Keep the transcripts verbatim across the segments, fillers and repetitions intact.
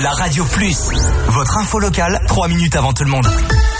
la Radio Plus. Votre info locale, trois minutes avant tout le monde.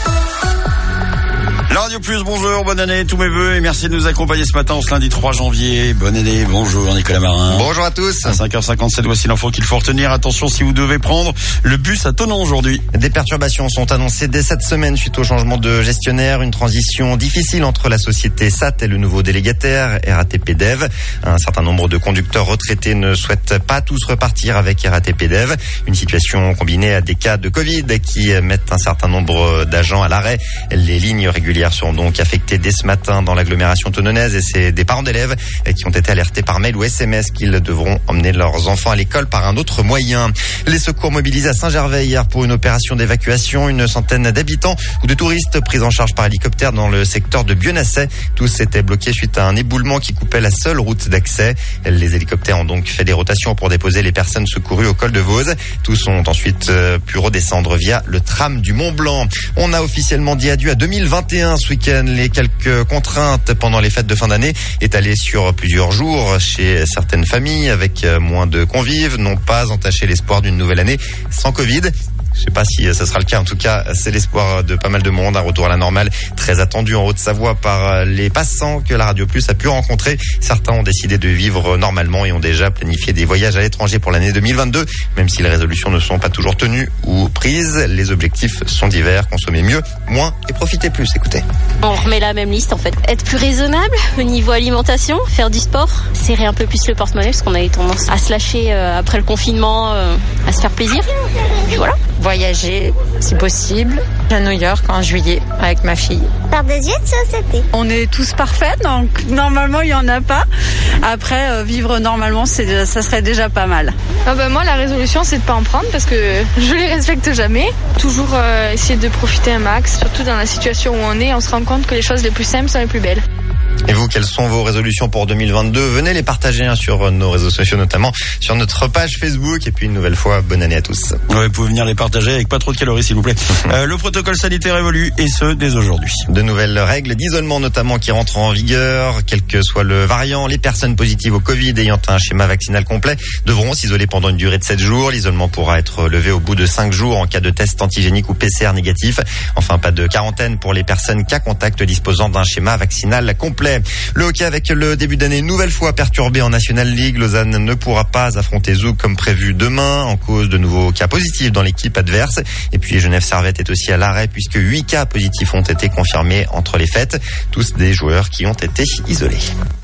La Radio Plus, bonjour, bonne année, tous mes vœux et merci de nous accompagner ce matin, ce lundi trois janvier. Bonne année, bonjour Nicolas Marin. Bonjour à tous. À cinq heures cinquante-sept, voici l'info qu'il faut retenir. Attention si vous devez prendre le bus à Thonon aujourd'hui. Des perturbations sont annoncées dès cette semaine suite au changement de gestionnaire. Une transition difficile entre la société S A T et le nouveau délégataire R A T P Dev. Un certain nombre de conducteurs retraités ne souhaitent pas tous repartir avec R A T P Dev. Une situation combinée à des cas de Covid qui mettent un certain nombre d'agents à l'arrêt. Les lignes régulières seront donc affectées dès ce matin dans l'agglomération thononaise et c'est des parents d'élèves qui ont été alertés par mail ou S M S qu'ils devront emmener leurs enfants à l'école par un autre moyen. Les secours mobilisés à Saint-Gervais hier pour une opération d'évacuation. Une centaine d'habitants ou de touristes pris en charge par hélicoptère dans le secteur de Bionasset. Tous étaient bloqués suite à un éboulement qui coupait la seule route d'accès. Les hélicoptères ont donc fait des rotations pour déposer les personnes secourues au col de Vose. Tous ont ensuite pu redescendre via le tram du Mont Blanc. On a officiellement dit adieu à deux mille vingt et un ce week-end. Les quelques contraintes pendant les fêtes de fin d'année étalées sur plusieurs jours chez certaines familles avec moins de convives n'ont pas entaché l'espoir d'une nouvelle année sans Covid. Je sais pas si ce sera le cas. En tout cas, c'est l'espoir de pas mal de monde. Un retour à la normale très attendu en Haute-Savoie par les passants que la Radio Plus a pu rencontrer. Certains ont décidé de vivre normalement et ont déjà planifié des voyages à l'étranger pour l'année deux mille vingt-deux. Même si les résolutions ne sont pas toujours tenues ou prises, les objectifs sont divers. Consommer mieux, moins et profiter plus. Écoutez. On remet la même liste en fait. Être plus raisonnable au niveau alimentation, faire du sport, serrer un peu plus le porte-monnaie parce qu'on a eu tendance à se lâcher après le confinement, à se faire plaisir. Puis voilà. Voyager, si possible, à New York en juillet avec ma fille. Par des yeux de société. On est tous parfaits, donc normalement il n'y en a pas. Après, euh, vivre normalement, c'est, ça serait déjà pas mal. Ah bah moi, la résolution, c'est de pas en prendre parce que je les respecte jamais. Toujours euh, essayer de profiter un max, surtout dans la situation où on est, on se rend compte que les choses les plus simples sont les plus belles. Et vous, quelles sont vos résolutions pour deux mille vingt-deux? Venez les partager hein, sur nos réseaux sociaux, notamment sur notre page Facebook. Et puis une nouvelle fois, bonne année à tous. Ouais, vous pouvez venir les partager avec pas trop de calories, s'il vous plaît. euh, le protocole sanitaire évolue, et ce, dès aujourd'hui. De nouvelles règles d'isolement, notamment, qui rentrent en vigueur. Quel que soit le variant, les personnes positives au Covid ayant un schéma vaccinal complet devront s'isoler pendant une durée de sept jours. L'isolement pourra être levé au bout de cinq jours en cas de test antigénique ou P C R négatif. Enfin, pas de quarantaine pour les personnes cas contact disposant d'un schéma vaccinal complet. Le hockey avec le début d'année nouvelle fois perturbé en National League. Lausanne ne pourra pas affronter Zoug comme prévu demain en cause de nouveaux cas positifs dans l'équipe adverse. Et puis Genève Servette est aussi à l'arrêt puisque huit cas positifs ont été confirmés entre les fêtes. Tous des joueurs qui ont été isolés.